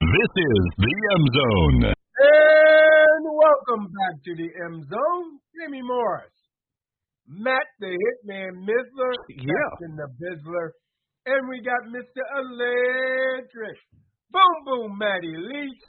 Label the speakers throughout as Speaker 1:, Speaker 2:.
Speaker 1: This is the M Zone.
Speaker 2: And welcome back to the M Zone. Jimmy Morris, Matt the Hitman Mizzler, Captain the Bizzler, and we got Mr. Electric. Boom Boom Matty Leach.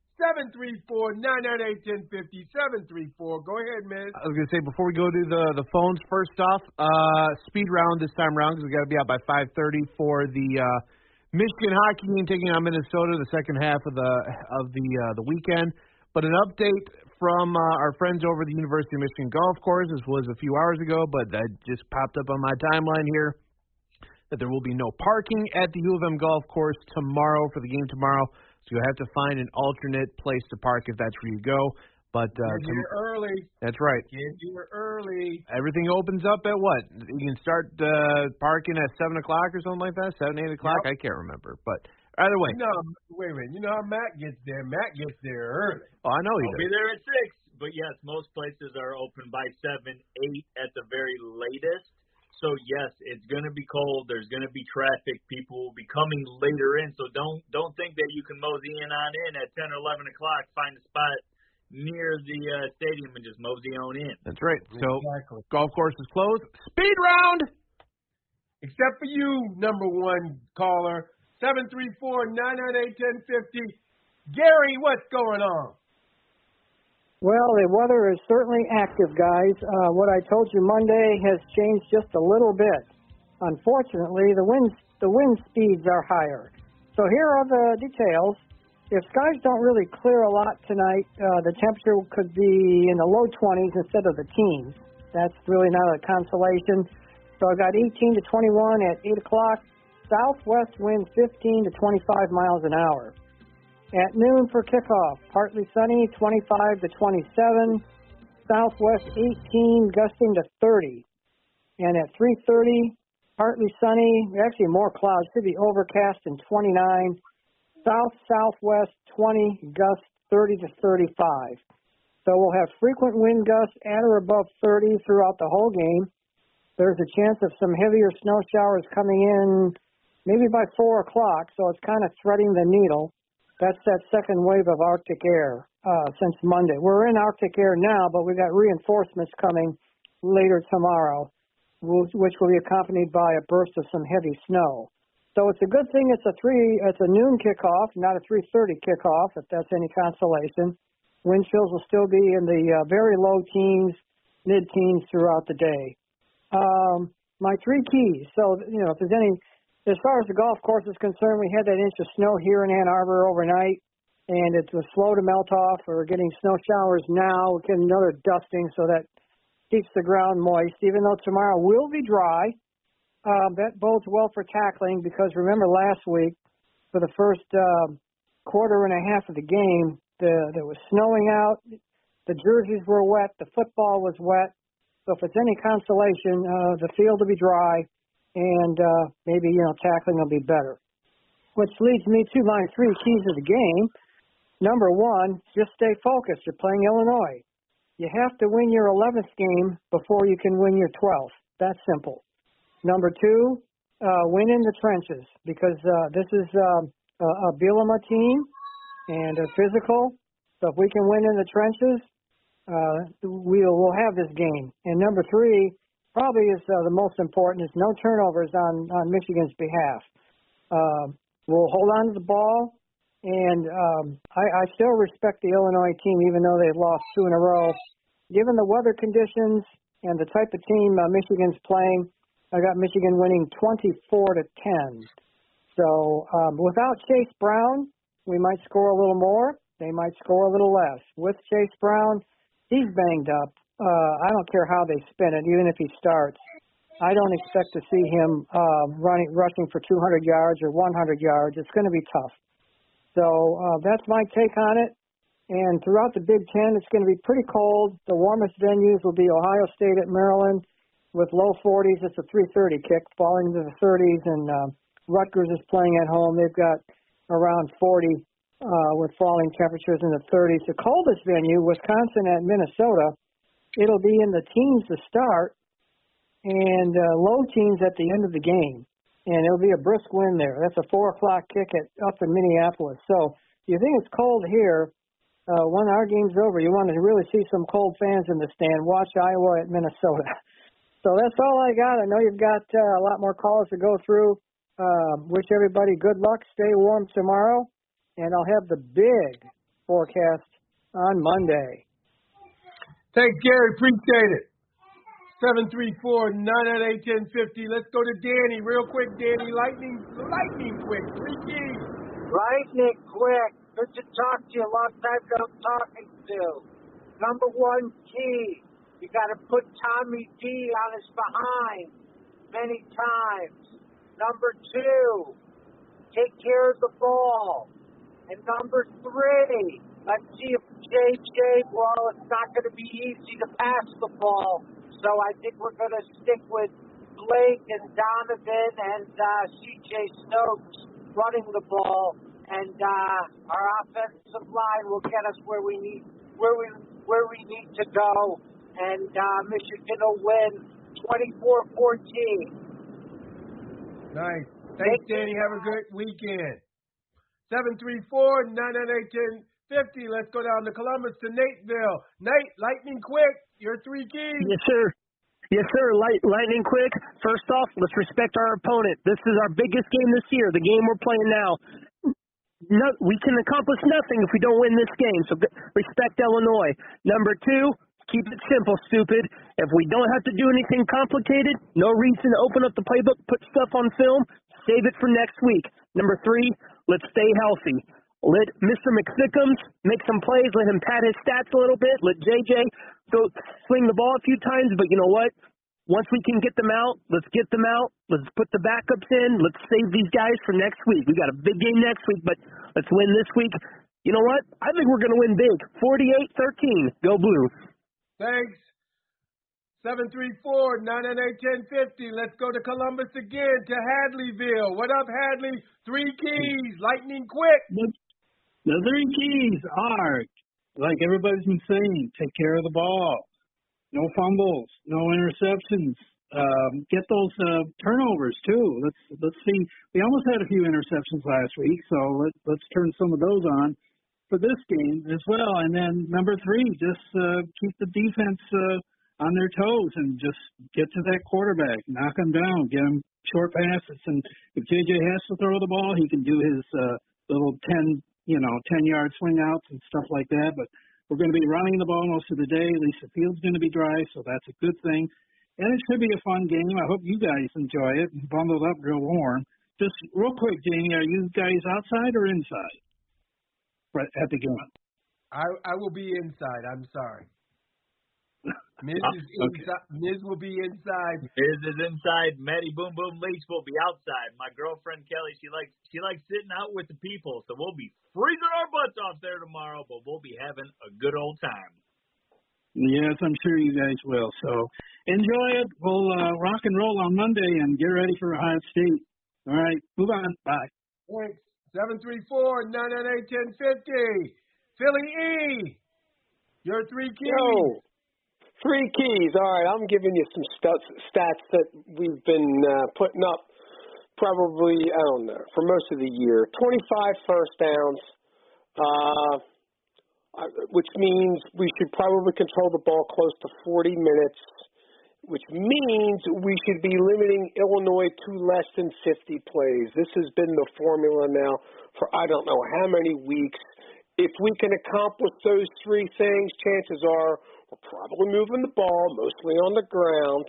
Speaker 2: 734-998-1050, 734. Go ahead, Miz.
Speaker 3: I was going to say, before we go to the phones, first off, speed round this time around because we got to be out by 5:30 for the Michigan hockey game taking on Minnesota the second half of the weekend. But an update from our friends over at the University of Michigan Golf Course. This was a few hours ago, but that just popped up on my timeline here, that there will be no parking at the U of M Golf Course tomorrow for the game tomorrow. So you'll have to find an alternate place to park if that's where you go. But
Speaker 2: get here early.
Speaker 3: That's right.
Speaker 2: Get here early.
Speaker 3: Everything opens up at what? You can start parking at 7 o'clock or something like that? 7, 8 o'clock? Yep. I can't remember. But either way.
Speaker 2: Wait a minute. You know how Matt gets there? Matt gets there early.
Speaker 3: Oh, I know he does.
Speaker 4: I'll be there at 6. But, yes, most places are open by 7, 8 at the very latest. So, yes, it's going to be cold. There's going to be traffic. People will be coming later in. So don't think that you can mosey in at 10 or 11 o'clock, find a spot near the stadium and just mosey on in.
Speaker 3: That's right. So,
Speaker 2: exactly.
Speaker 3: Golf course is closed. Speed round!
Speaker 2: Except for you, number one caller, 734-998-1050. Gary, what's going on?
Speaker 5: Well, the weather is certainly active, guys. What I told you Monday has changed just a little bit. Unfortunately, the wind speeds are higher. So here are the details. If skies don't really clear a lot tonight, the temperature could be in the low 20s instead of the teens. That's really not a consolation. So I got 18 to 21 at 8 o'clock. Southwest winds 15 to 25 miles an hour. At noon for kickoff, partly sunny, 25 to 27. Southwest 18, gusting to 30. And at 3:30, partly sunny, actually more clouds, should be overcast and 29. South-southwest 20, gusts 30 to 35. So we'll have frequent wind gusts at or above 30 throughout the whole game. There's a chance of some heavier snow showers coming in maybe by 4 o'clock, so it's kind of threading the needle. That's that second wave of Arctic air since Monday. We're in Arctic air now, but we've got reinforcements coming later tomorrow, which will be accompanied by a burst of some heavy snow. So it's a good thing it's a noon kickoff, not a 3:30 kickoff, if that's any consolation. Wind chills will still be in the very low teens, mid-teens throughout the day. My three keys. So, if there's any... As far as the golf course is concerned, we had that inch of snow here in Ann Arbor overnight, and it was slow to melt off. We're getting snow showers now. We're getting another dusting, so that keeps the ground moist. Even though tomorrow will be dry, that bodes well for tackling because remember last week, for the first quarter and a half of the game, there was snowing out. The jerseys were wet. The football was wet. So if it's any consolation, the field will be dry. And maybe, tackling will be better. Which leads me to my three keys of the game. Number one, just stay focused. You're playing Illinois. You have to win your 11th game before you can win your 12th. That's simple. Number two, win in the trenches because this is a Bielema team and they're physical. So if we can win in the trenches, we'll have this game. And number three, probably is the most important, is no turnovers on Michigan's behalf. We'll hold on to the ball, and I still respect the Illinois team, even though they've lost 2 in a row. Given the weather conditions and the type of team Michigan's playing, I got Michigan winning 24 to 10. So without Chase Brown, we might score a little more. They might score a little less. With Chase Brown, he's banged up. I don't care how they spin it, even if he starts. I don't expect to see him rushing for 200 yards or 100 yards. It's going to be tough. So that's my take on it. And throughout the Big Ten, it's going to be pretty cold. The warmest venues will be Ohio State at Maryland with low 40s. It's a 3:30 kick, falling into the 30s. And Rutgers is playing at home. They've got around 40 with falling temperatures in the 30s. The coldest venue, Wisconsin at Minnesota, it'll be in the teens to start and low teens at the end of the game. And it'll be a brisk wind there. That's a 4 o'clock kick up in Minneapolis. So you think it's cold here, when our game's over, you want to really see some cold fans in the stand. Watch Iowa at Minnesota. So that's all I got. I know you've got a lot more calls to go through. Wish everybody good luck. Stay warm tomorrow. And I'll have the big forecast on Monday.
Speaker 2: Thanks, Gary. Appreciate it. 734-998-1050. Let's go to Danny. Real quick, Danny. Lightning quick. 3 keys.
Speaker 6: Lightning quick. Good to talk to you. Long time no talking to. Number 1 key. You got to put Tommy D on his behind many times. Number 2, take care of the ball. And number 3, let's see if JJ, well, it's not going to be easy to pass the ball. So I think we're going to stick with Blake and Donovan and CJ Stokes running the ball. And our offensive line will get us where we need to go. And Michigan will win 24-14.
Speaker 2: Nice. Thanks, Danny. Have a great weekend. 734-998-1050. Let's go down to Columbus to Nateville. Nate, lightning quick. Your 3 keys.
Speaker 7: Yes, sir. Yes, sir. Lightning quick. First off, let's respect our opponent. This is our biggest game this year, the game we're playing now. No, we can accomplish nothing if we don't win this game, so respect Illinois. Number 2, keep it simple, stupid. If we don't have to do anything complicated, no reason to open up the playbook, put stuff on film, save it for next week. Number 3, let's stay healthy. Let Mr. McThickums make some plays. Let him pad his stats a little bit. Let JJ go swing the ball a few times. But you know what? Once we can get them out, let's get them out. Let's put the backups in. Let's save these guys for next week. We got a big game next week, but let's win this week. You know what? I think we're going to win big. 48-13. Go Blue.
Speaker 2: Thanks. 734-998-1050. Let's go to Columbus again, to Hadleyville. What up, Hadley? 3 keys. Lightning quick.
Speaker 8: The 3 keys are, like everybody's been saying, take care of the ball. No fumbles, no interceptions. Get those turnovers too. Let's see. We almost had a few interceptions last week, so let's turn some of those on for this game as well. And then number 3, just keep the defense on their toes and just get to that quarterback, knock him down, get him short passes. And if JJ has to throw the ball, he can do his little 10-yard swing outs and stuff like that. But we're going to be running the ball most of the day. At least the field's going to be dry, so that's a good thing. And it should be a fun game. I hope you guys enjoy it. Bundled up real warm. Just real quick, Jamie, are you guys outside or inside at the game?
Speaker 2: I will be inside. I'm sorry. Miz is inside. Miz will be inside.
Speaker 4: Miz is inside. Maddie Boom Boom Leach will be outside. My girlfriend Kelly, she likes sitting out with the people, so we'll be freezing our butts off there tomorrow, but we'll be having a good old time.
Speaker 8: Yes, I'm sure you guys will. So enjoy it. We'll rock and roll on Monday and get ready for Ohio State. All right, move on. Bye.
Speaker 2: Thanks. 734-998-1050. Philly E. Your 3 keys.
Speaker 9: Yo. 3 keys. All right, I'm giving you some stats that we've been putting up probably, I don't know, for most of the year. 25 first downs, which means we should probably control the ball close to 40 minutes, which means we should be limiting Illinois to less than 50 plays. This has been the formula now for I don't know how many weeks. If we can accomplish those 3 things, chances are we're probably moving the ball, mostly on the ground.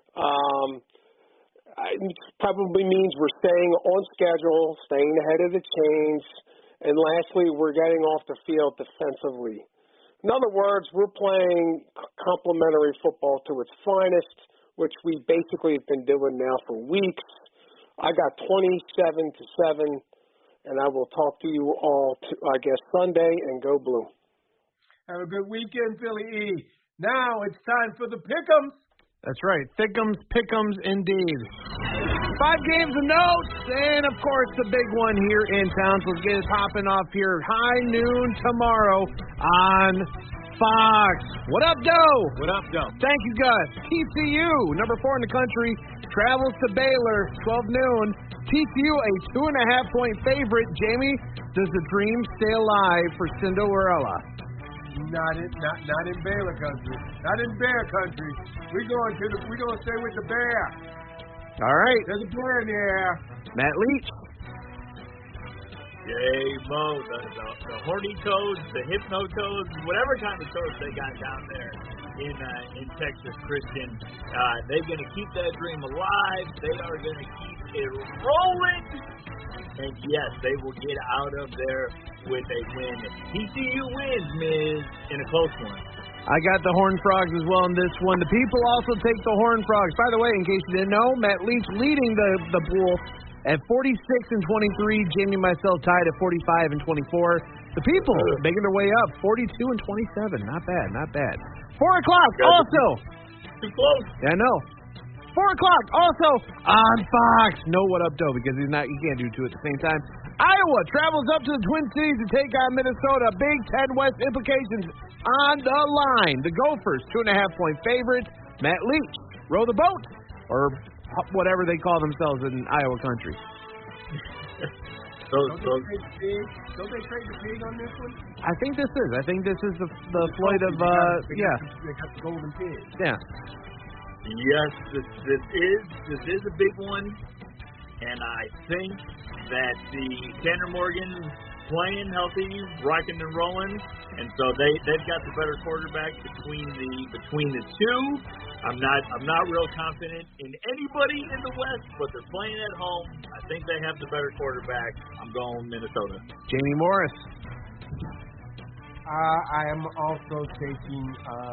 Speaker 9: It probably means we're staying on schedule, staying ahead of the chains. And lastly, we're getting off the field defensively. In other words, we're playing complementary football to its finest, which we basically have been doing now for weeks. I got 27-7, and I will talk to you all, Sunday, and go Blue.
Speaker 2: Have a good weekend, Philly E. Now it's time for the Pick'ems.
Speaker 3: That's right. Thickums, Pick'ems, indeed. 5 games of notes, and, of course, the big one here in town. So let's get us hopping off here. High noon tomorrow on Fox. What up, Doe?
Speaker 10: What up, Doe?
Speaker 3: Thank you, Gus. TCU, number 4 in the country, travels to Baylor, 12 noon. TCU a 2.5-point favorite. Jamie, does the dream stay alive for Cinderella?
Speaker 2: Not in Baylor country. Not in Bear country. We're gonna stay with the Bear.
Speaker 3: All right.
Speaker 2: There's a Bear in the air.
Speaker 3: Matt Leach.
Speaker 4: J-Mo, the horny toads, the hypno toads, whatever kind of toads they got down there in Texas, Christian, they're going to keep that dream alive. They are going to keep it rolling. And yes, they will get out of there with a win. TCU wins, Miz, in a close one.
Speaker 3: I got the Horned Frogs as well in this one. The people also take the Horned Frogs. By the way, in case you didn't know, Matt Leach leading the pool at 46 and 23. Jamie and myself tied at 45 and 24. The people making their way up, 42 and 27. Not bad, not bad. 4 o'clock also.
Speaker 4: Too close.
Speaker 3: Yeah, I know. 4 o'clock also on Fox. No, what up, though, because he can't do two at the same time. Iowa travels up to the Twin Cities to take on Minnesota. Big Ten West implications on the line. The Gophers, 2.5-point favorites. Matt Leach, row the boat, or whatever they call themselves in Iowa country.
Speaker 2: Don't they trade the pig on this one?
Speaker 3: I think this is the Floyd of
Speaker 2: They got the golden pig.
Speaker 3: Yeah.
Speaker 4: Yes, this is a big one, and I think that the Tanner Morgan playing healthy, rocking and rolling, and so they've got the better quarterback between the two. I'm not real confident in anybody in the West, but they're playing at home. I think they have the better quarterback. I'm going Minnesota.
Speaker 3: Jamie Morris.
Speaker 2: I am also taking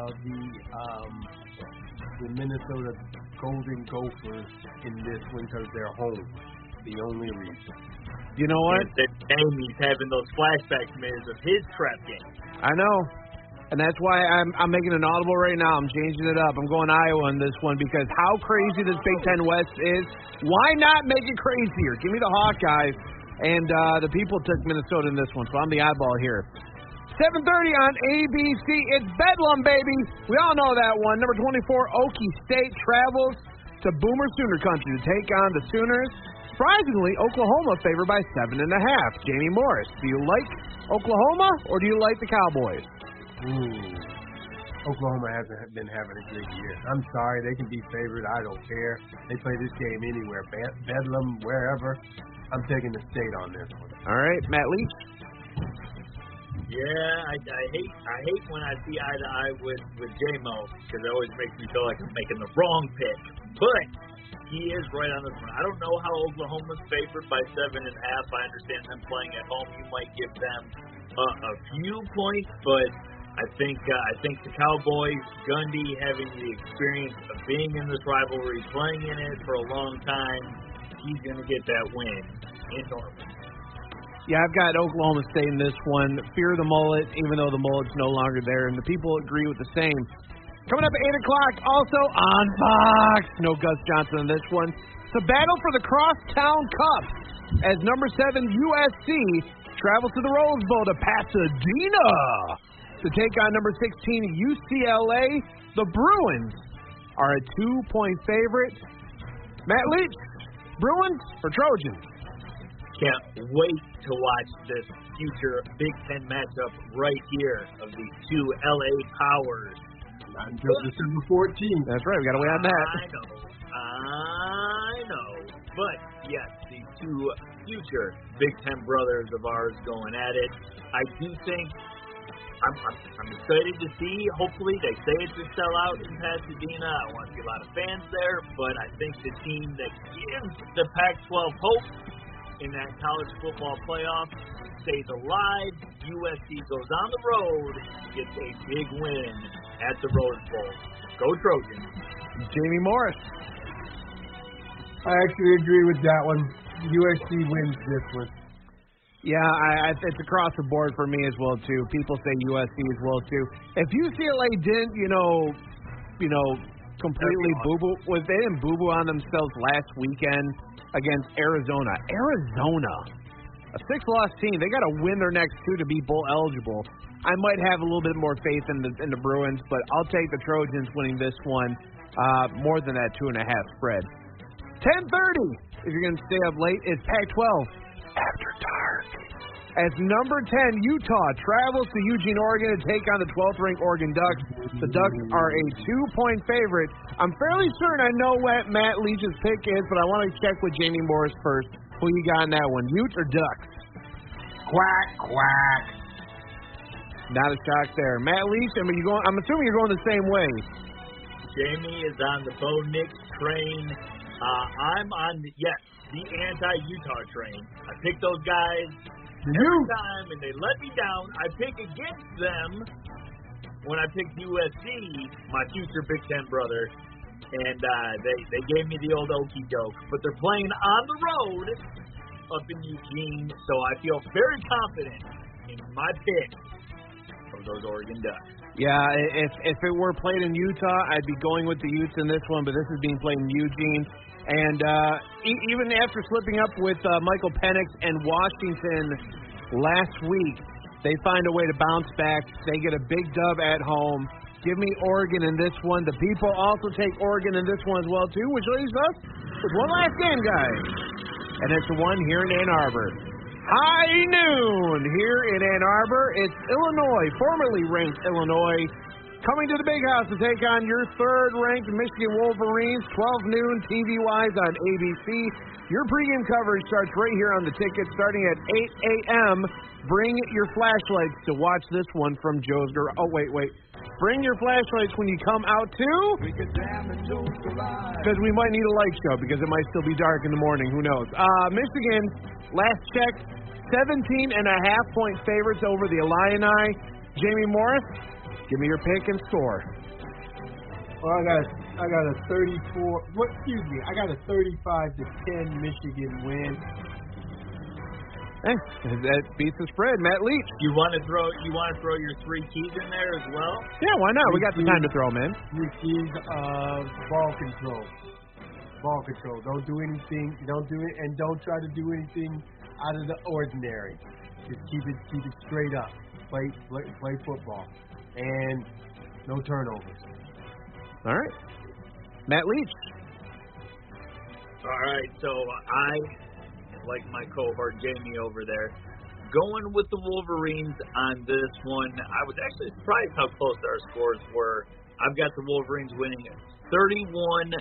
Speaker 2: the Minnesota Golden Gophers in this one because they're home. The only reason.
Speaker 3: You know what?
Speaker 4: Jamie's having those flashbacks, Miz, of his trap game.
Speaker 3: I know. And that's why I'm making an audible right now. I'm changing it up. I'm going Iowa on this one because how crazy this Big Ten West is. Why not make it crazier? Give me the Hawkeyes. And the people took Minnesota in this one, so I'm the eyeball here. 7:30 on ABC. It's Bedlam, baby. We all know that one. Number 24, Okie State travels to Boomer Sooner country to take on the Sooners. Surprisingly, Oklahoma favored by 7.5. Jamie Morris, do you like Oklahoma or do you like the Cowboys?
Speaker 2: Oklahoma hasn't been having a great year. I'm sorry, they can be favored. I don't care. They play this game anywhere, Bedlam, wherever. I'm taking the state on this one.
Speaker 3: All right, Matt Leach.
Speaker 4: Yeah, I hate when I see eye to eye with J-Mo because it always makes me feel like I'm making the wrong pick. But he is right on this one. I don't know how Oklahoma's favored by 7.5. I understand them playing at home. You might give them a few points, but I think the Cowboys, Gundy having the experience of being in this rivalry, playing in it for a long time, he's going to get that win in Norman.
Speaker 3: Yeah, I've got Oklahoma State in this one. Fear the mullet, even though the mullet's no longer there, and the people agree with the same. Coming up at 8 o'clock, also on Fox. No Gus Johnson in this one. It's a battle for the Crosstown Cup as number 7 USC travels to the Rose Bowl to Pasadena to take on number 16 UCLA. The Bruins are a 2-point favorite. Matt Leach, Bruins or Trojans?
Speaker 4: Can't wait to watch this future Big Ten matchup right here of these two LA powers.
Speaker 2: Not until December 14th.
Speaker 3: That's right, we got to wait on that.
Speaker 4: I know. But yes, these two future Big Ten brothers of ours going at it. I do think I'm excited to see. Hopefully, they say it's a sellout in Pasadena. I want to see a lot of fans there, but I think the team that gives the Pac-12 hope in that college football playoff stays alive. USC goes on the road, gets a big win at the Rose Bowl. Go Trojans.
Speaker 3: Jamie Morris.
Speaker 2: I actually agree with that one. USC wins this one.
Speaker 3: Yeah, it's across the board for me as well too. People say USC as well too. If UCLA didn't, completely boo-boo, they didn't boo-boo on themselves last weekend against Arizona. Arizona, a 6-loss team. They got to win their next 2 to be bowl eligible. I might have a little bit more faith in the Bruins, but I'll take the Trojans winning this one more than that 2.5 spread. 10:30, if you're going to stay up late, it's Pac-12 After Dark. As number 10, Utah travels to Eugene, Oregon to take on the 12th-ranked Oregon Ducks. The Ducks are a 2-point favorite. I'm fairly certain I know what Matt Leach's pick is, but I want to check with Jamie Morris first. Who you got in that one, Utes or Ducks?
Speaker 2: Quack, quack.
Speaker 3: Not a shock there. Matt Leach, I'm assuming you're going the same way.
Speaker 4: Jamie is on the Bo Nix train. I'm on the anti-Utah train. I picked those guys every time, and they let me down. I pick against them when I picked USC, my future Big Ten brother, and they gave me the old okey doke. But they're playing on the road up in Eugene, so I feel very confident in my pick of those Oregon Ducks.
Speaker 3: Yeah, if it were played in Utah, I'd be going with the Utes in this one, but this is being played in Eugene. And even after slipping up with Michael Penix and Washington last week, they find a way to bounce back. They get a big dub at home. Give me Oregon in this one. The people also take Oregon in this one as well, too, which leaves us with one last game, guys. And it's the one here in Ann Arbor. High noon here in Ann Arbor. It's Illinois, formerly ranked Illinois, coming to the Big House to take on your third-ranked Michigan Wolverines, 12 noon TV-wise on ABC. Your pregame coverage starts right here on the ticket, starting at 8 a.m. Bring your flashlights to watch this one from Joe's Garage. Oh, wait. Bring your flashlights when you come out, too, because we might need a light show because it might still be dark in the morning. Who knows? Michigan, last check, 17.5-point favorites over the Illini. Jamie Morris, give me your pick and score.
Speaker 2: Well, I got a 34. I got a 35-10 Michigan win.
Speaker 3: Hey, that beats the spread. Matt Leach.
Speaker 4: You want to throw your 3 keys in there as well?
Speaker 3: Yeah, why not? We got some time to throw them in.
Speaker 2: 3 keys of ball control. Ball control. Don't do anything. Don't do it, and don't try to do anything out of the ordinary. Just keep it straight up. Play football, and no turnovers.
Speaker 3: All right, Matt Leach.
Speaker 4: All right, so I, like my cohort Jamie over there, going with the Wolverines on this one. I was actually surprised how close our scores were. I've got the Wolverines winning 31-7,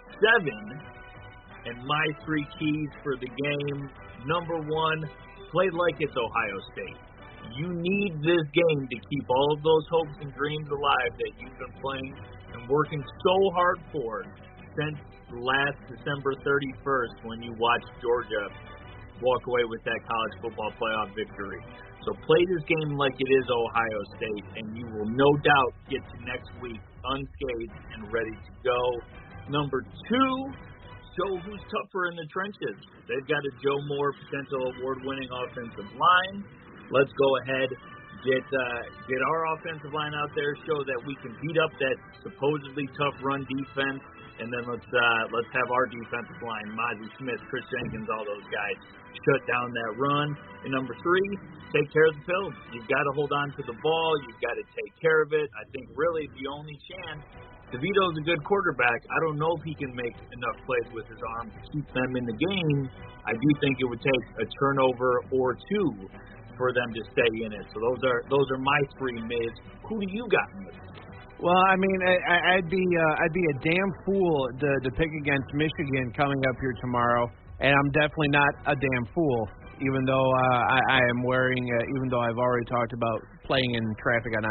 Speaker 4: and my 3 keys for the game. Number 1, play like it's Ohio State. You need this game to keep all of those hopes and dreams alive that you've been playing and working so hard for since last December 31st when you watched Georgia walk away with that college football playoff victory. So play this game like it is Ohio State, and you will no doubt get to next week unscathed and ready to go. Number 2, show who's tougher in the trenches. They've got a Joe Moore potential award-winning offensive line. Let's go ahead, get our offensive line out there, show that we can beat up that supposedly tough run defense, and then let's have our defensive line, Mozzie Smith, Chris Jenkins, all those guys, shut down that run. And number 3, take care of the field. You've got to hold on to the ball. You've got to take care of it. I think really the only chance, DeVito's a good quarterback. I don't know if he can make enough plays with his arm to keep them in the game. I do think it would take a turnover or 2 for them to stay in it. So those are my 3 mids. Who do you got in this?
Speaker 3: Well, I mean, I'd be a damn fool to pick against Michigan coming up here tomorrow, and I'm definitely not a damn fool. Even though I am wearing, even though I've already talked about playing in traffic on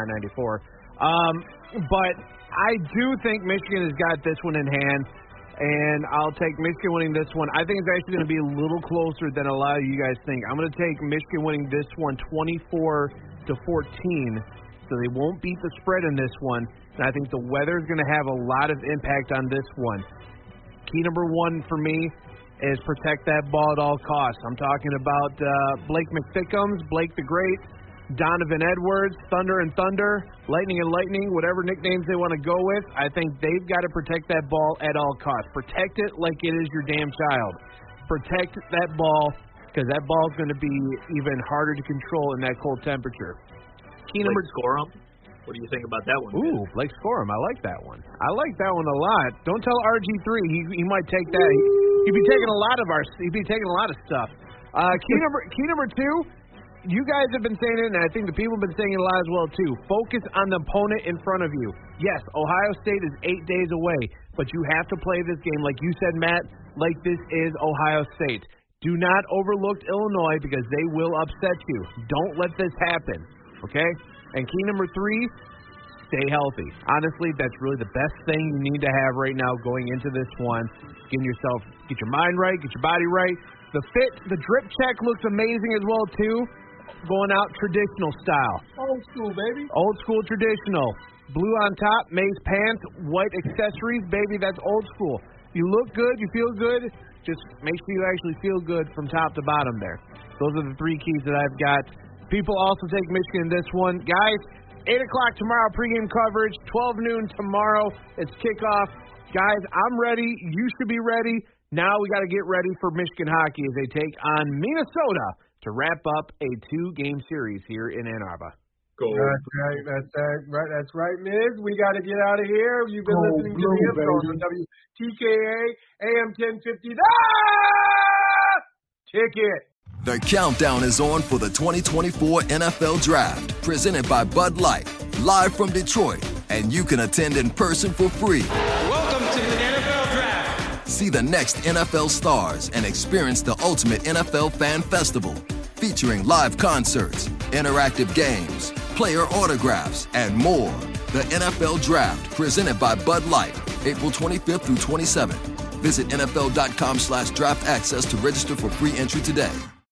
Speaker 3: I-94. But I do think Michigan has got this one in hand, and I'll take Michigan winning this one. I think it's actually going to be a little closer than a lot of you guys think. I'm going to take Michigan winning this one 24-14, so they won't beat the spread in this one. And I think the weather is going to have a lot of impact on this one. Key number 1 for me is protect that ball at all costs. I'm talking about Blake McFickums, Blake the Great, Donovan Edwards, Thunder and Thunder, Lightning and Lightning, whatever nicknames they want to go with. I think they've got to protect that ball at all costs. Protect it like it is your damn child. Protect that ball because that ball is going to be even harder to control in that cold temperature. Key number
Speaker 4: score 'em. What do you think about that one?
Speaker 3: Ooh, Blake Scorum. I like that one. I like that one a lot. Don't tell RG3. He might take that. He'd be taking a lot of stuff. Key number 2, you guys have been saying it, and I think the people have been saying it a lot as well, too. Focus on the opponent in front of you. Yes, Ohio State is 8 days away, but you have to play this game, like you said, Matt, like this is Ohio State. Do not overlook Illinois because they will upset you. Don't let this happen, okay? And key number 3, stay healthy. Honestly, that's really the best thing you need to have right now going into this one. Get your mind right, get your body right. The drip check looks amazing as well, too. Going out traditional style.
Speaker 2: Old school, baby.
Speaker 3: Old school traditional. Blue on top, maize pants, white accessories. Baby, that's old school. You look good, you feel good. Just make sure you actually feel good from top to bottom there. Those are the 3 keys that I've got. People also take Michigan in this one. Guys, 8 o'clock tomorrow, pregame coverage. 12 noon tomorrow, it's kickoff. Guys, I'm ready. You should be ready. Now we got to get ready for Michigan hockey as they take on Minnesota to wrap up a 2-game series here in Ann Arbor.
Speaker 4: Gold.
Speaker 2: That's right, Miz. We got to get out of here. You've been listening to the Info on WTKA AM 1050. Ticket.
Speaker 10: The countdown is on for the 2024 NFL Draft, presented by Bud Light, live from Detroit, and you can attend in person for free.
Speaker 11: Welcome to the NFL Draft.
Speaker 10: See the next NFL stars and experience the ultimate NFL Fan Festival, featuring live concerts, interactive games, player autographs, and more. The NFL Draft, presented by Bud Light, April 25th through 27th. Visit NFL.com/draft access to register for free entry today.